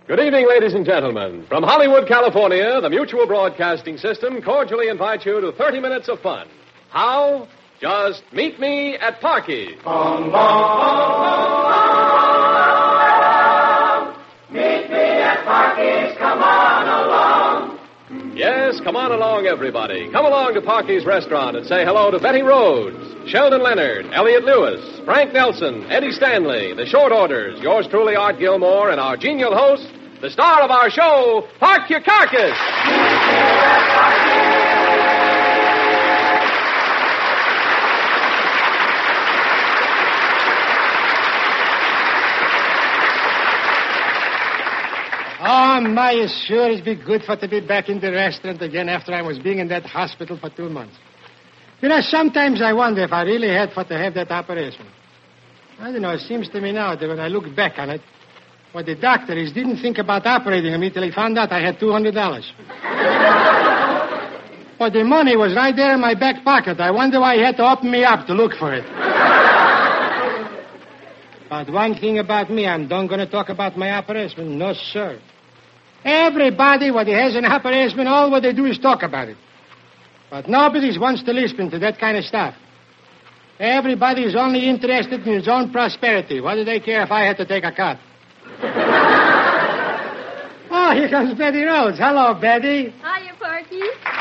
Good evening, ladies and gentlemen. From Hollywood, California, the Mutual Broadcasting System cordially invites you to 30 minutes of fun. How? Just meet me at Parky's. Bong, bong, meet me at Parky's, come on along. Yes, come on along, everybody. Come along to Parky's Restaurant and say hello to Betty Rhodes, Sheldon Leonard, Elliot Lewis, Frank Nelson, Eddie Stanley, the Short Orders, yours truly, Art Gilmore, and our genial host, the star of our show, Park Your Carcass. Oh, my, it sure is be good for to be back in the restaurant again after I was being in that hospital for 2 months. You know, sometimes I wonder if I really had for to have that operation. I don't know, it seems to me now that when I look back on it, what the doctor didn't think about operating on me till he found out I had $200. But the money was right there in my back pocket. I wonder why he had to open me up to look for it. But one thing about me, I'm not going to talk about my operation. No, sir. Everybody, when he has an operation, all what they do is talk about it. But nobody wants to listen to that kind of stuff. Everybody is only interested in his own prosperity. What do they care if I had to take a cut? Oh, here comes Betty Rhodes. Hello, Betty. Hiya, Parky.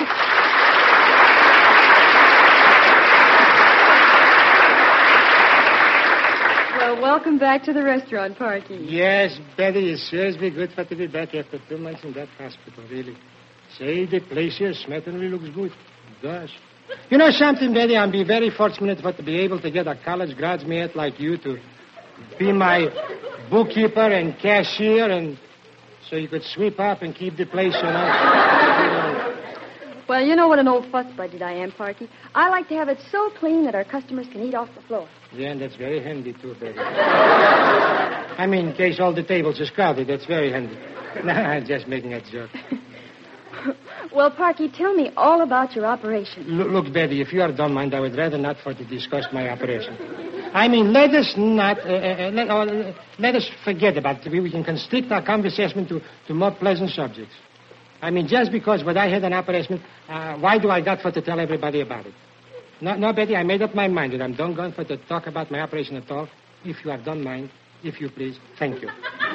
Well, welcome back to the restaurant, Parky. Yes, Betty, it sure is be good for to be back after 2 months in that hospital, really. Say, the place here certainly looks good. Gosh. You know something, Betty? I'm be very fortunate for to be able to get a college graduate like you to be my bookkeeper and cashier, and so you could sweep up and keep the place, you know. Well, you know what an old fuss budget I am, Parky. I like to have it so clean that our customers can eat off the floor. Yeah, and that's very handy, too, Betty. I mean, in case all the tables is crowded, that's very handy. No, I'm just making a joke. Well, Parky, tell me all about your operation. Look, Betty, if you don't mind, I would rather not for to discuss my operation. I mean, let us not, let us forget about it. We can constrict our conversation to more pleasant subjects. I mean, just because when I had an operation, why do I got for to tell everybody about it? No, Betty, I made up my mind that I'm not going for to talk about my operation at all. If you have don't mind, if you please, thank you.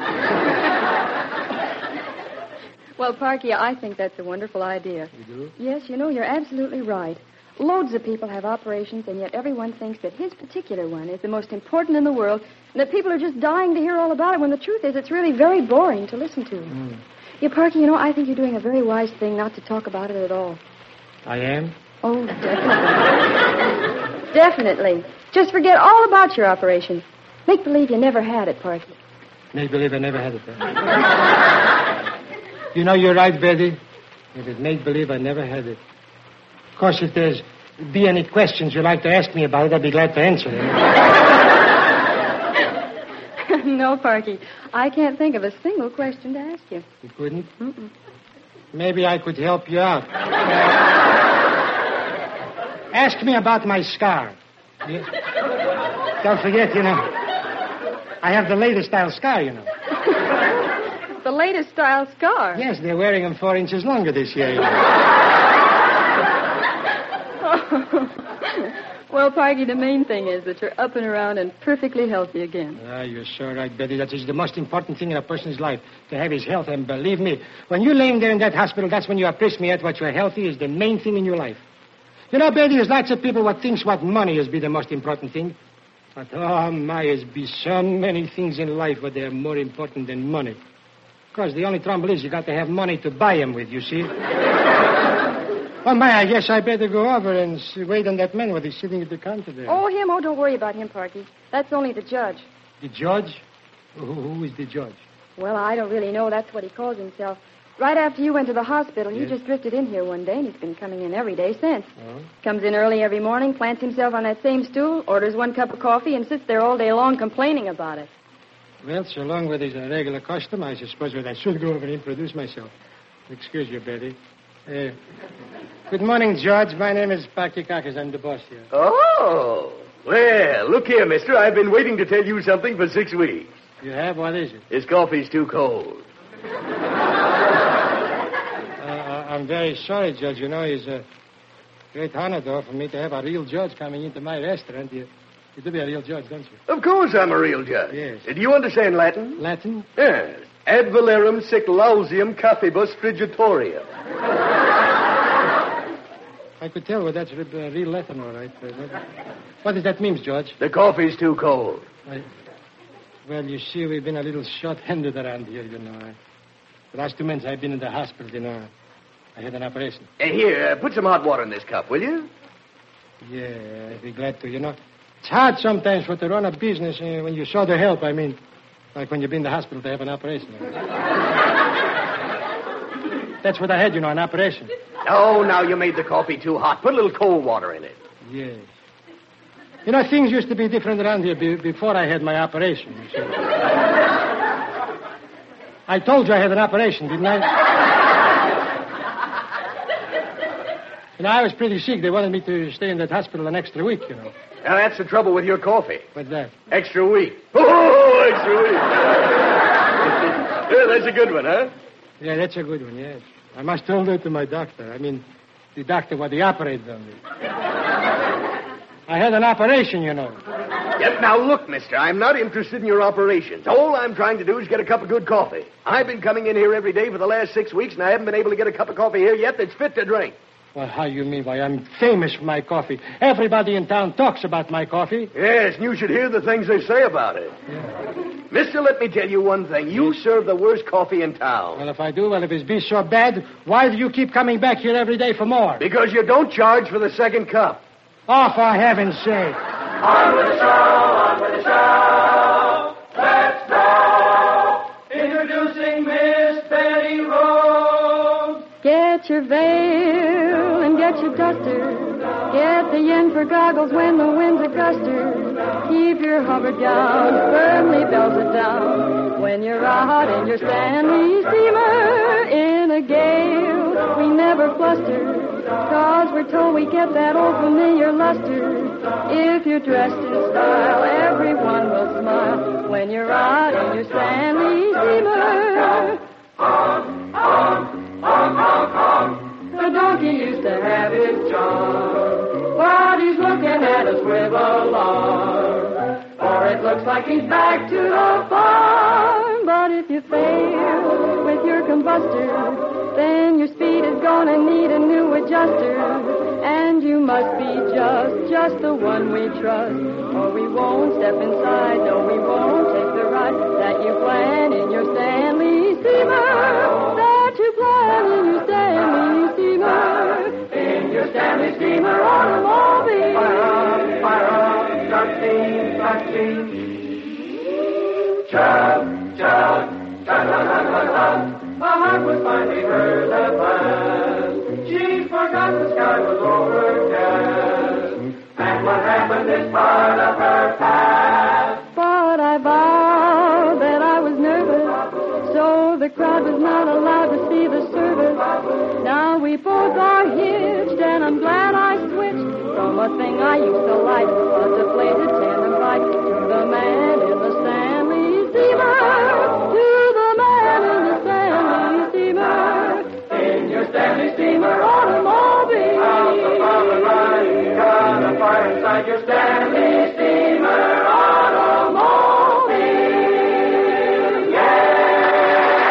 Well, Parky, I think that's a wonderful idea. You do? Yes, you know, you're absolutely right. Loads of people have operations, and yet everyone thinks that his particular one is the most important in the world, and that people are just dying to hear all about it, when the truth is it's really very boring to listen to. Mm. Yeah, Parky, you know, I think you're doing a very wise thing not to talk about it at all. I am? Oh, definitely. Definitely. Just forget all about your operation. Make believe you never had it, Parky. Make believe I never had it, huh? You know, you're right, Betty. If it make believe I never had it. Of course, if there's be any questions you'd like to ask me about it, I'd be glad to answer them. No, Parky. I can't think of a single question to ask you. You couldn't? Mm-mm. Maybe I could help you out. Ask me about my scar. Yes. Don't forget, you know, I have the latest style scar, you know. The latest style scar? Yes, they're wearing them 4 inches longer this year, you know. Well, Parky, the main thing is that you're up and around and perfectly healthy again. Ah, you're so right, Betty. That is the most important thing in a person's life, to have his health. And believe me, when you're laying there in that hospital, that's when you appreciate what you're healthy is the main thing in your life. You know, Betty, there's lots of people what thinks what money is be the most important thing. But, oh, my, there's be so many things in life that they're more important than money. Of course, the only trouble is you got to have money to buy them with, you see. Oh, my, I guess I better go over and wait on that man while he's sitting at the counter there. Oh, him? Oh, don't worry about him, Parky. That's only the judge. The judge? Who is the judge? Well, I don't really know. That's what he calls himself. Right after you went to the hospital, he just drifted in here one day, and he's been coming in every day since. Oh? Comes in early every morning, plants himself on that same stool, orders 1 cup of coffee, and sits there all day long complaining about it. Well, so long as he's a regular customer, I suppose that I should go over and introduce myself. Excuse you, Betty. Good morning, George. My name is Pakikakis. I'm the boss here. Oh, well, look here, mister. I've been waiting to tell you something for 6 weeks. You have? What is it? This coffee's too cold. I'm very sorry, Judge. You know, it's a great honor, though, for me to have a real judge coming into my restaurant. You do be a real judge, don't you? Of course I'm a real judge. Yes. Do you understand Latin? Latin? Yes. Ad valorem sic lausium caffibus frigitoria. I could tell, well, that's real Latin, all right. What does that mean, George? The coffee's too cold. Well, you see, we've been a little short-handed around here, you know. The last 2 months I've been in the hospital, you know. I had an operation. Here, put some hot water in this cup, will you? Yeah, I'd be glad to, you know. It's hard sometimes for to run a business when you saw the help, I mean. Like when you've been in the hospital to have an operation. That's what I had, you know, an operation. Oh, now you made the coffee too hot. Put a little cold water in it. Yes. You know, things used to be different around here before I had my operation, you see. I told you I had an operation, didn't I? You know, I was pretty sick. They wanted me to stay in that hospital an extra week, you know. Now, that's the trouble with your coffee. What's that? Extra week. Oh, extra week. Yeah, that's a good one, huh? Yeah, that's a good one, yes. I must tell that to my doctor. I mean, the doctor what he operated on me. I had an operation, you know. Yep, now, look, mister, I'm not interested in your operations. All I'm trying to do is get a cup of good coffee. I've been coming in here every day for the last 6 weeks, and I haven't been able to get a cup of coffee here yet that's fit to drink. Well, how you mean? Why, I'm famous for my coffee. Everybody in town talks about my coffee. Yes, and you should hear the things they say about it. Yeah. Mister, let me tell you one thing. You serve the worst coffee in town. Well, if I do, if it's be so bad, why do you keep coming back here every day for more? Because you don't charge for the second cup. Oh, for heaven's sake. On with the show, on with the show. Let's go. Introducing Miss Betty Rhodes. Get your veil and get your duster. Get the yen for goggles when the wind's a guster. Keep your hover gown firmly belted down. When you're out in your Stanley steamer in a gale, we never fluster. 'Cause we're told we get that old familiar luster. If you're dressed in style, everyone will smile. When you're out in your Stanley steamer. The donkey used to have his charm, but he's looking at us with alarm. For it looks like he's back to the farm. But if you fail with your combustor, then your speed is gonna need a new adjuster. And you must be just the one we trust. Or we won't step inside, no, we won't take the ride that you plan in your Stanley steamer. That you plan in your Stanley steamer. In your Stanley steamer automobile. Fire up, start steam, start steam. Chug, chug, chug, chug, chug, chug. A heart was finally hers at last. She forgot the sky was overcast. And what happened is part of her past. But I vowed that I was nervous, so the crowd was not allowed to see the service. Now we both are hitched, and I'm glad I switched from a thing I used to like, a deflated tandem bike, to the man in the Stanley steamer. To the man in the Stanley steamer. In your Stanley steamer automobile. Out the power line, got a fire inside your Stanley steamer automobile. Yeah!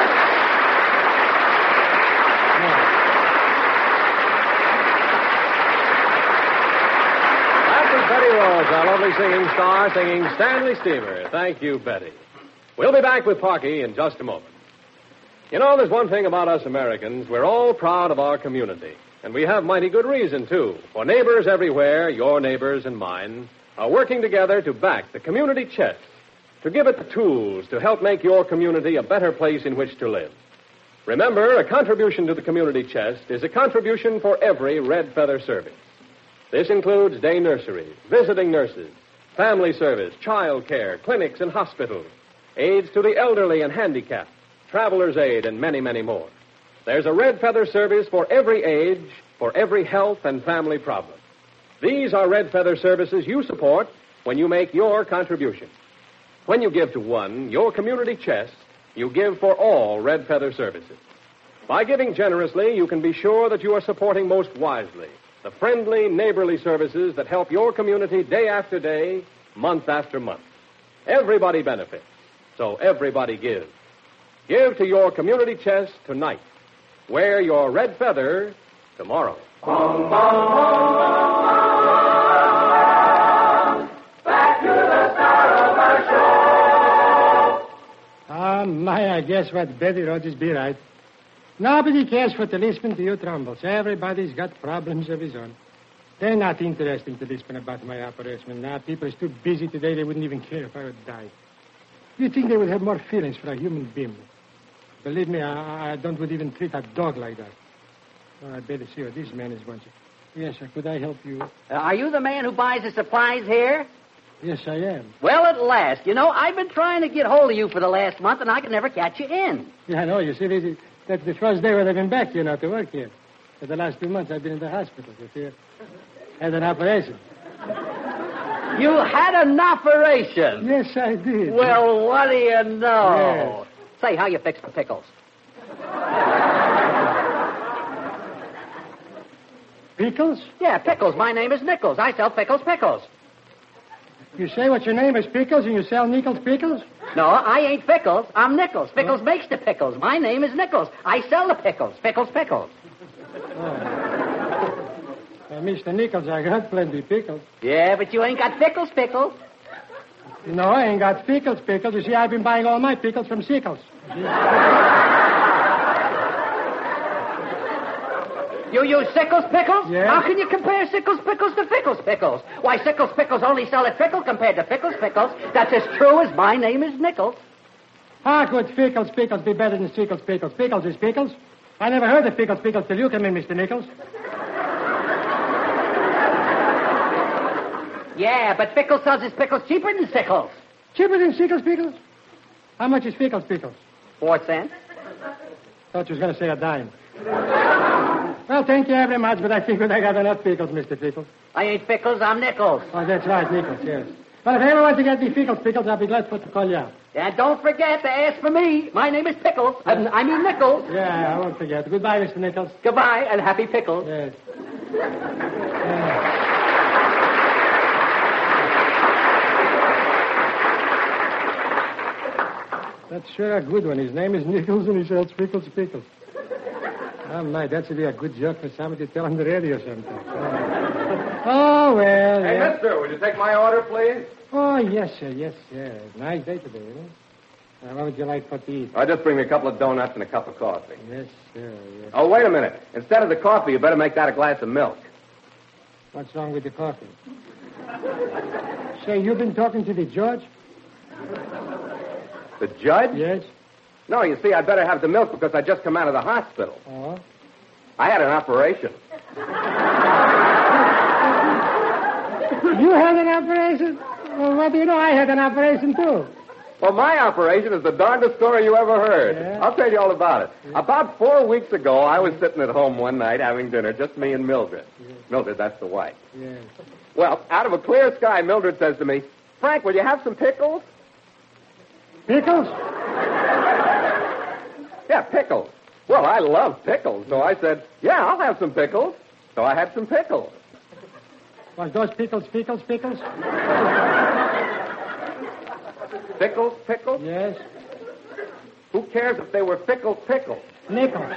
That was Betty Rhodes, our lovely singing star, singing Stanley Steamer. Thank you, Betty. We'll be back with Parky in just a moment. You know, there's one thing about us Americans. We're all proud of our community. And we have mighty good reason, too. For neighbors everywhere, your neighbors and mine, are working together to back the community chest, to give it the tools to help make your community a better place in which to live. Remember, a contribution to the community chest is a contribution for every Red Feather service. This includes day nurseries, visiting nurses, family service, child care, clinics and hospitals, aids to the elderly and handicapped, traveler's aid, and many, many more. There's a Red Feather service for every age, for every health and family problem. These are Red Feather services you support when you make your contribution. When you give to one, your community chest, you give for all Red Feather services. By giving generously, you can be sure that you are supporting most wisely the friendly, neighborly services that help your community day after day, month after month. Everybody benefits, so everybody gives. Give to your community chest tonight. Wear your red feather tomorrow. Bum, bum, bum, bum. Back to the star of our show. I guess what Betty Rogers be right. Nobody cares for to listen to you trumbles. Everybody's got problems of his own. They're not interesting to listen about my operation. Now, people are too busy today, they wouldn't even care if I would die. You'd think they would have more feelings for a human being. Believe me, I don't would even treat a dog like that. Oh, I'd better see what this man is wanting. Yes, sir. Could I help you? Are you the man who buys the supplies here? Yes, I am. Well, at last. You know, I've been trying to get hold of you for the last month, and I can never catch you in. Yeah, I know. You see, that's the first day when I've been back here now to work here. For the last 2 months, I've been in the hospital. You see, had an operation. You had an operation? Yes, I did. Well, what do you know? Yes. Say, how you fix the pickles? Pickles? Yeah, pickles. My name is Nichols. I sell pickles. You say what your name is Pickles and you sell Nichols pickles? No, I ain't Pickles. I'm Nichols. Pickles makes the pickles. My name is Nichols. I sell the pickles. Pickles. Mr. Nichols, I got plenty pickles. Yeah, but you ain't got pickles. No, I ain't got pickles. You see, I've been buying all my pickles from Sickles. You use Sickles pickles? Yeah. How can you compare Sickles pickles to Pickles pickles? Why, Sickles pickles only sell at Pickle compared to Pickles pickles. That's as true as my name is Nichols. How could Pickles be better than Sickles pickles? Pickles is pickles. I never heard of Pickles till you came in, Mr. Nichols. Yeah, but Pickles sells his pickles cheaper than Sickles. Cheaper than Sickles pickles? How much is Pickles? 4 cents. Thought you was going to say a dime. Well, thank you very much, but I think I got enough pickles, Mr. Pickles. I ain't Pickles, I'm Nichols. Oh, that's right, Nichols, yes. Well, if I ever want to get me pickles, I'll be glad to call you out. And don't forget to ask for me. My name is Pickles. I mean Nichols. Yeah, I won't forget. Goodbye, Mr. Nichols. Goodbye, and happy pickles. Yes. That's sure a good one. His name is Nichols, and he sells pickles. Oh, my, that should be a good joke for somebody to tell on the radio sometime. Oh, well, Hey, yeah. mister, would you take my order, please? Oh, yes, sir. Nice day today, isn't it? What would you like for to eat? Just bring me a couple of donuts and a cup of coffee. Yes, sir, yes. Oh, wait a minute. Instead of the coffee, you better make that a glass of milk. What's wrong with the coffee? Say, you've been talking to the judge? The judge? Yes. No, you see, I'd better have the milk because I just come out of the hospital. Oh? I had an operation. You had an operation? Well, what do you know? I had an operation, too. Well, my operation is the darndest story you ever heard. Yeah? I'll tell you all about it. Yeah. About 4 weeks ago, I was sitting at home one night having dinner, just me and Mildred. Yes. Mildred, that's the wife. Yes. Well, out of a clear sky, Mildred says to me, Frank, will you have some pickles? Pickles? Yeah, pickles. Well, I love pickles, so I said, yeah, I'll have some pickles. So I had some pickles. Was those pickles? Pickles? Yes. Who cares if they were pickles? Nichols.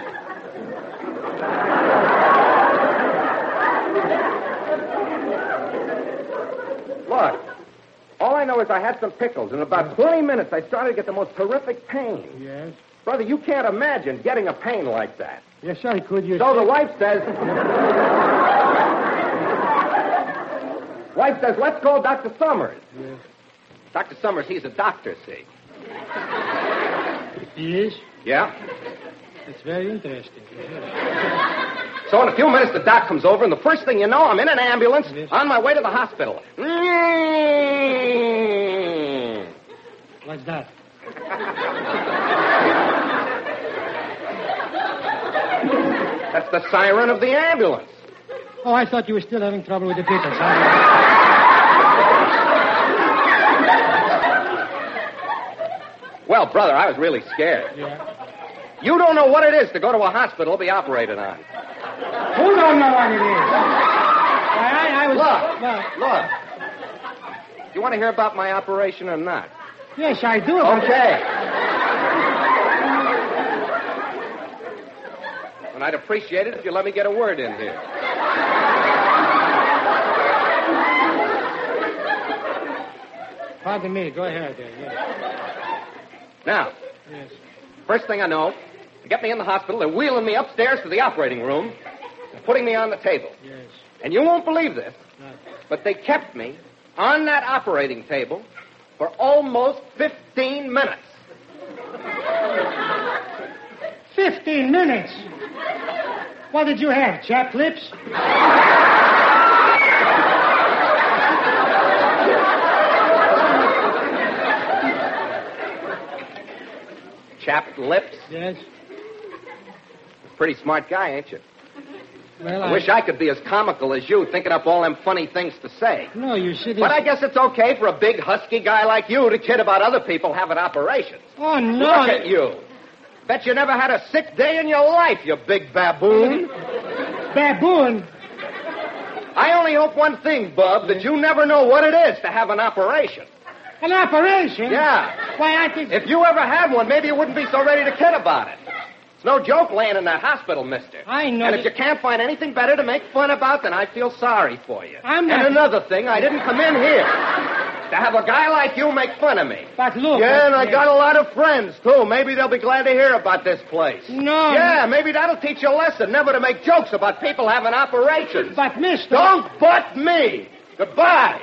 Look, all I know is I had some pickles. In about 20 minutes, I started to get the most horrific pain. Yes. Brother, you can't imagine getting a pain like that. Yes, sir, I could. So the wife says, let's call Dr. Summers. Yes. Dr. Summers, he's a doctor, see. He is? Yeah. It's very interesting. So in a few minutes, the doc comes over, and the first thing you know, I'm in an ambulance Yes. on my way to the hospital. What's that? That's the siren of the ambulance. Oh, I thought you were still having trouble with the pickles. Well, brother, I was really scared. Yeah. You don't know what it is to go to a hospital to be operated on. Who don't know what it is? I was... Look. Do you want to hear about my operation or not? Yes, I do. Okay. And I'd appreciate it if you let me get a word in here. Pardon me. Go ahead. Yes. Now, Yes. first thing I know, to get me in the hospital, they're wheeling me upstairs to the operating room and putting me on the table. Yes. And you won't believe this, Right. but they kept me on that operating table for almost 15 minutes. 15 minutes. What did you have? Chapped lips? Chapped lips. Yes. Pretty smart guy, ain't you? Well, I wish I could be as comical as you, thinking up all them funny things to say. No, you see this... But I guess it's okay for a big, husky guy like you to kid about other people having operations. Oh, no. Look at you. Bet you never had a sick day in your life, you big baboon. Baboon? I only hope one thing, Bub, that you never know what it is to have an operation. An operation? Yeah. Why, I think... If you ever had one, maybe you wouldn't be so ready to kid about it. It's no joke laying in that hospital, mister. I know And that- if you can't find anything better to make fun about, then I feel sorry for you. I'm not- And another thing, I didn't come in here to have a guy like you make fun of me. But look... Yeah, and I got a lot of friends, too. Maybe they'll be glad to hear about this place. No. Yeah, maybe that'll teach you a lesson, never to make jokes about people having operations. But, mister... Don't butt me. Goodbye.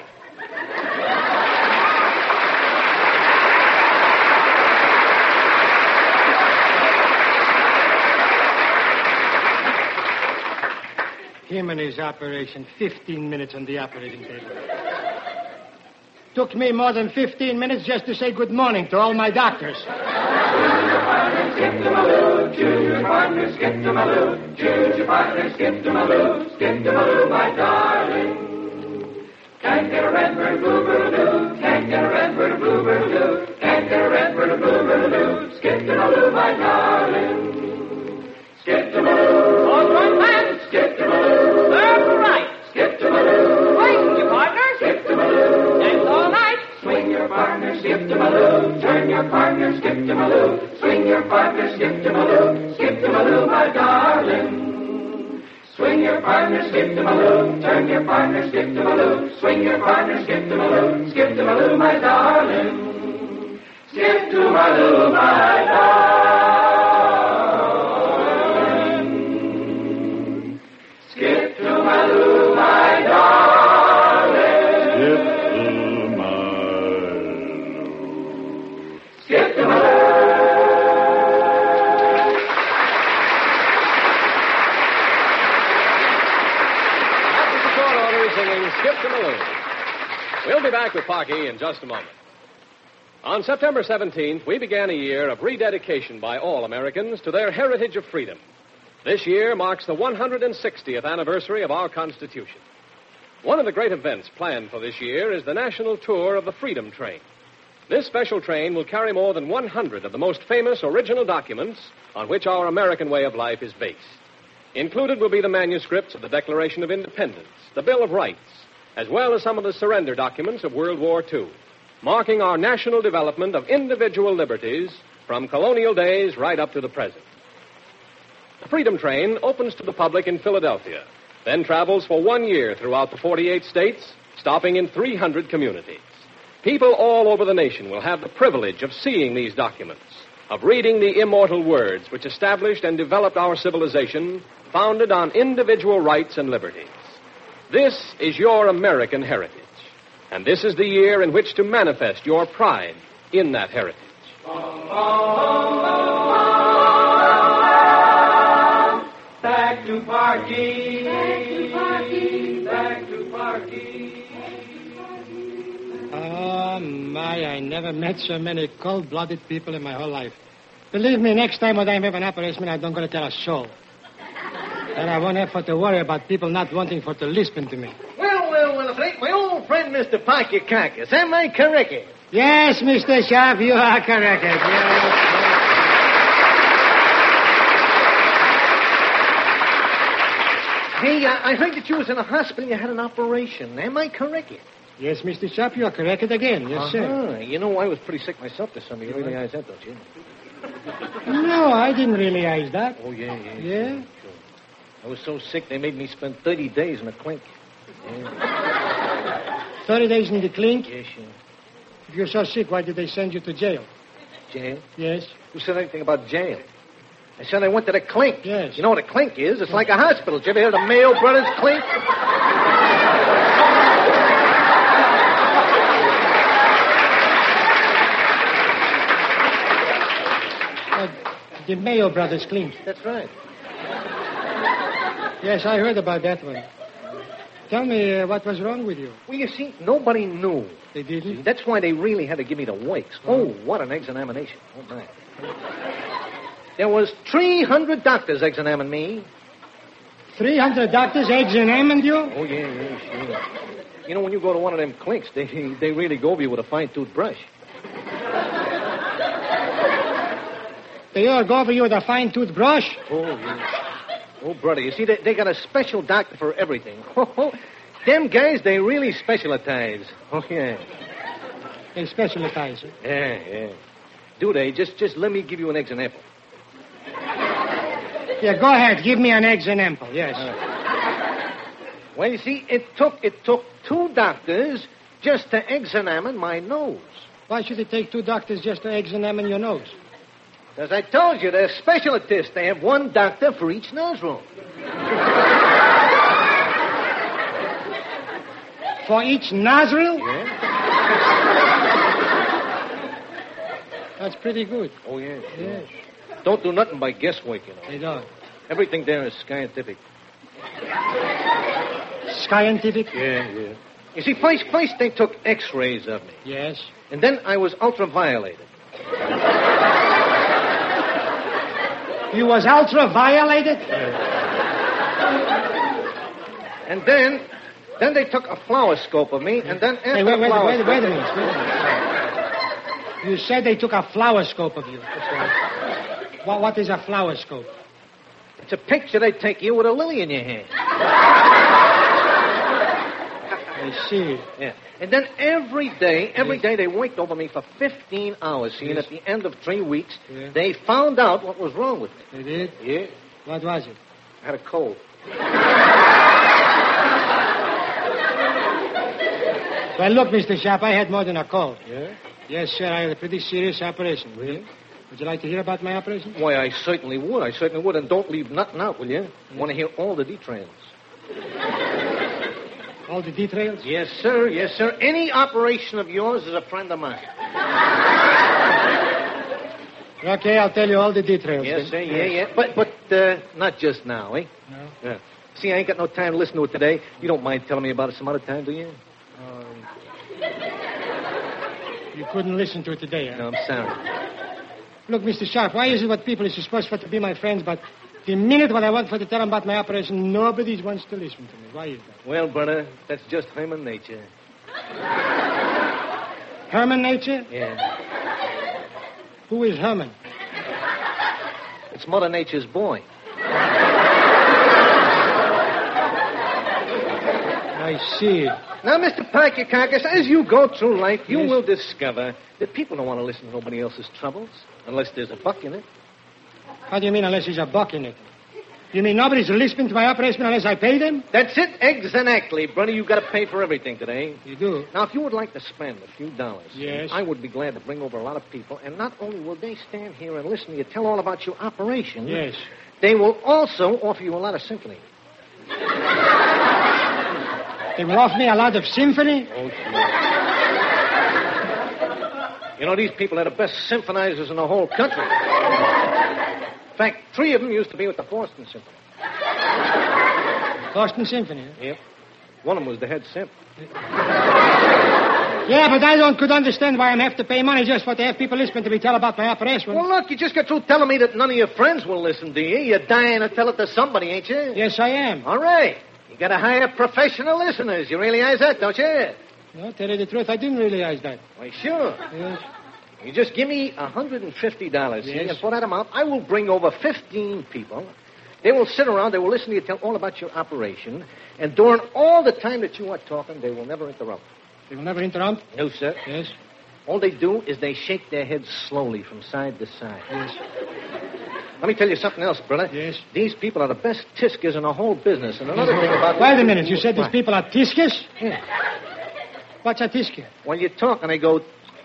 Him and his operation, 15 minutes on the operating table. Took me more than 15 minutes just to say good morning to all my doctors. Skip-to-maloo, choose your partner, skip-to-maloo. Choose your partner, skip-to-maloo. Skip-to-maloo, my darling. Can't get a redbird, bluebird-doo. Can't get a redbird, bluebird-doo. Can't get a redbird, bluebird-doo. Skip-to-maloo, my darling. Skip-to-maloo. All right, man. Skip-to-maloo. That's right. Skip-to-maloo. Swing your partner. Skip-to-maloo. Dance all night. Swing your partner, skip-to-maloo. Turn your partner, skip-to-maloo. Swing your partner, skip-to-maloo. Skip-to-maloo, my darling. Swing your partner, skip-to-maloo. Turn your partner, skip-to-maloo. Swing your partner, skip-to-maloo. Skip-to-maloo, my darling. Skip-to-maloo, my darling. Skip-to-maloo, my darling. Skip-to-maloo. That's the short order singing Skip-to-maloo. We'll be back with Pocky in just a moment. On September 17th, we began a year of rededication by all Americans to their heritage of freedom. This year marks the 160th anniversary of our Constitution. One of the great events planned for this year is the national tour of the Freedom Train. This special train will carry more than 100 of the most famous original documents on which our American way of life is based. Included will be the manuscripts of the Declaration of Independence, the Bill of Rights, as well as some of the surrender documents of World War II, marking our national development of individual liberties from colonial days right up to the present. The Freedom Train opens to the public in Philadelphia, then travels for 1 year throughout the 48 states, stopping in 300 communities. People all over the nation will have the privilege of seeing these documents, of reading the immortal words which established and developed our civilization, founded on individual rights and liberties. This is your American heritage, and this is the year in which to manifest your pride in that heritage. Back to Parky. Back to Parky. Oh, my, I never met so many cold-blooded people in my whole life. Believe me, next time when I have an operation, I'm not going to tell a soul. And I won't have to worry about people not wanting to listen to me. Well, Frank, my old friend Mr. Pocky Carcass. Am I correct? Yes, Mr. Sharp, you are correct. Yes. Hey, I heard that you was in a hospital. You had an operation. Am I correct? Yes, Mr. Sharp, you are correct again. Yes, sir. You know, I was pretty sick myself this summer. You realize that, don't you? No, I didn't realize that. Oh, yeah. Yeah? I was so sick they made me spend 30 days in a clink. Yeah. 30 days in the clink? Yes, yeah. If you're so sick, why did they send you to jail? Jail? Yes. Who said anything about jail? I said I went to the clink. Yes. You know what a clink is? It's like a hospital. Did you ever hear of the Mayo Brothers clink? The Mayo Brothers clink. That's right. Yes, I heard about that one. Tell me, what was wrong with you? Well, you see, nobody knew. They didn't? That's why they really had to give me the wakes. Oh, what an examination. Oh, my. There was 300 doctors examining me. 300 doctors examined you? Oh, yeah, sure. You know, when you go to one of them clinks, they really go over you with a fine-tooth brush. They all go over you with a fine-tooth brush? Oh, yeah. Oh, brother, you see, they got a special doctor for everything. Oh, them guys, they really specialize. Oh, yeah. They specialize, huh? Yeah. Do they? Just let me give you an example. Yeah, go ahead. Give me an example, yes. Well, you see, it took 2 doctors just to examine my nose. Why should it take 2 doctors just to examine your nose? As I told you, they're specialists. They have 1 doctor for each nose room. For each nostril? Yeah. That's pretty good. Oh, yeah. Yes. Don't do nothing by guesswork, you know. They don't. Everything there is scientific. Scientific? Yeah. You see, first they took X-rays of me. Yes. And then I was ultravioleted. You was ultravioleted? And then they took a fluoroscope of me, and then after Hey, wait a fluoroscope... minute. You said they took a fluoroscope of you. That's right. What is a fluoroscope? It's a picture they take you with a lily in your hand. I see. Yeah. And then every day they worked over me for 15 hours. See, and at the end of 3 weeks, they found out what was wrong with me. They did? Yeah. What was it? I had a cold. Well, look, Mr. Sharp, I had more than a cold. Yeah? Yes, sir, I had a pretty serious operation. Really? Would you like to hear about my operation? Why, I certainly would. And don't leave nothing out, will you? I want to hear all the details. All the details? Yes, sir. Any operation of yours is a friend of mine. Okay, I'll tell you all the details. Yes, then. sir. Yeah. But not just now, eh? No. Yeah. See, I ain't got no time to listen to it today. You don't mind telling me about it some other time, do you? You couldn't listen to it today, huh? No, I'm sorry. Look, Mr. Sharp, why is it what people is supposed to be my friends, but the minute when I want for to tell them about my operation, nobody wants to listen to me? Why is that? Well, brother, that's just human nature. Herman nature? Yeah. Who is Herman? It's Mother Nature's boy. I see. Now, Mr. Parkycarkus, as you go through life, you will discover that people don't want to listen to nobody else's troubles unless there's a buck in it. How do you mean unless there's a buck in it? You mean nobody's listening to my operation unless I pay them? That's it, exactly, brother. You've got to pay for everything today. You do? Now, if you would like to spend a few dollars, yes, I would be glad to bring over a lot of people, and not only will they stand here and listen to you tell all about your operation, yes, they will also offer you a lot of symphony. They will offer me a lot of symphony? Oh, sure. You know, these people are the best symphonizers in the whole country. In fact, 3 of them used to be with the Boston Symphony. Boston Symphony? Yep. One of them was the head simp. Yeah, but I could understand why I have to pay money just for to have people listening to me tell about my operation. Well, look, you just got through telling me that none of your friends will listen to you. You're dying to tell it to somebody, ain't you? Yes, I am. All right. You got to hire professional listeners. You realize that, don't you? No, tell you the truth, I didn't realize that. Why, sure. Yes. You just give me $150, see, Yes. and for that amount, I will bring over 15 people. They will sit around, they will listen to you tell all about your operation, and during all the time that you are talking, they will never interrupt. They will never interrupt? No, sir. Yes. All they do is they shake their heads slowly from side to side. Yes. Let me tell you something else, brother. Yes. These people are the best tiskers in the whole business. And another thing about... Wait a minute. You said these What? people are tiskers? Yeah. What's a tisker? When you talk and they go...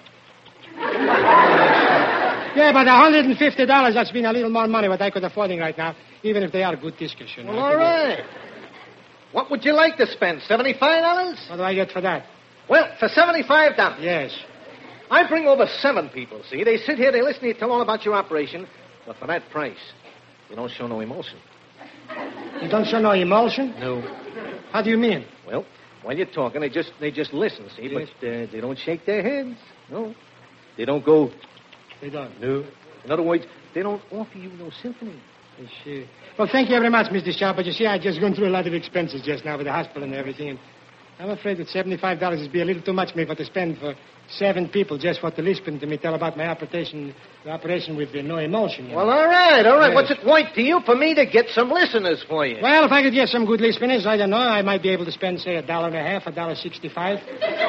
Yeah, but $150, that's been a little more money what I could afford right now, even if they are good tiskers, you know. Well, all right. What would you like to spend, $75? What do I get for that? Well, for $75. Yes. I bring over 7 people, see? They sit here, they listen to you tell all about your operation, but for that price, you don't show no emotion. You don't show no emotion? No. How do you mean? Well, when you're talking, they just listen, see? Yes. But they don't shake their heads. No. They don't go... They don't. No. In other words, they don't offer you no symphony. I see. Well, thank you very much, Mr. Sharp, but you see, I just gone through a lot of expenses just now with the hospital and everything, and I'm afraid that $75 would be a little too much for me to spend for 7 people just for to listen to me tell about my operation with no emotion. You know. Well, all right. Yes. What's it want to you for me to get some listeners for you? Well, if I could get some good listeners, I don't know, I might be able to spend, say, $1.50, $1.65.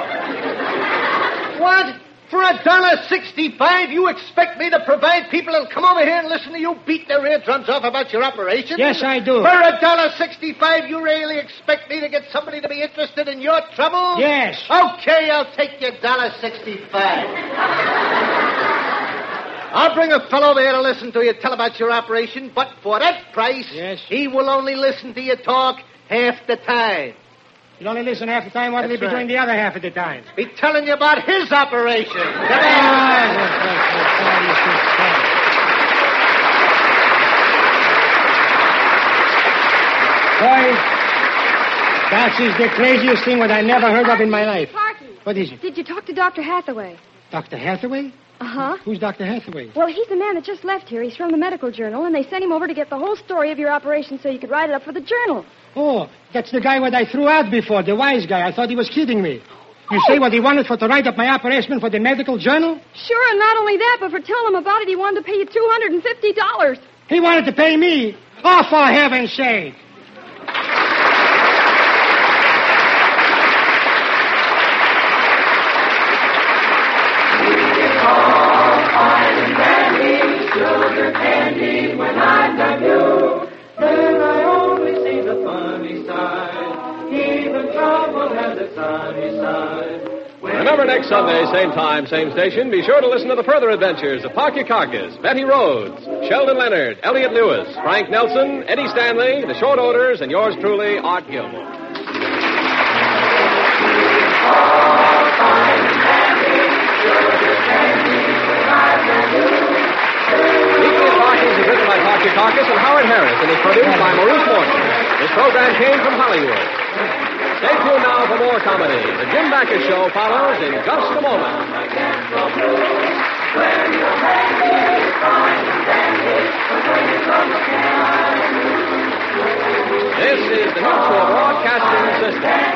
What? For $1.65, you expect me to provide people that'll come over here and listen to you beat their eardrums off about your operation? Yes, I do. For $1.65, you really expect me to get somebody to be interested in your trouble? Yes. Okay, I'll take your $1.65. I'll bring a fellow over here to listen to you tell about your operation, but for that price, Yes. he will only listen to you talk half the time. You'll only listen half the time. What will he That's be right. doing the other half of the time? Be telling you about his operation. Boy, that is the craziest thing what I never heard of in my life. Parky, What is it? did you talk to Dr. Hathaway? Dr. Hathaway? Uh-huh. Who's Dr. Hathaway? Well, he's the man that just left here. He's from the medical journal, and they sent him over to get the whole story of your operation so you could write it up for the journal. Oh, that's the guy what I threw out before, the wise guy. I thought he was kidding me. You say what he wanted for to write up my operation for the medical journal? Sure, and not only that, but for telling him about it, he wanted to pay you $250. He wanted to pay me. Oh, for heaven's sake. Sugar candy when I'm done you. Then I only see the funny side. Even trouble has its sunny side. Remember next Sunday, same time, same station, be sure to listen to the further adventures of Parky Carcass, Betty Rhodes, Sheldon Leonard, Elliot Lewis, Frank Nelson, Eddie Stanley, the Short Orders, and yours truly, Art Gilmore. Weekly at Parky's is written by Parky Carcass and Howard Harris and is produced by Maurice Morton. This program came from Hollywood. Stay tuned now for more comedy. The Jim Backus Show follows in just a moment. This is the Mutual Broadcasting System.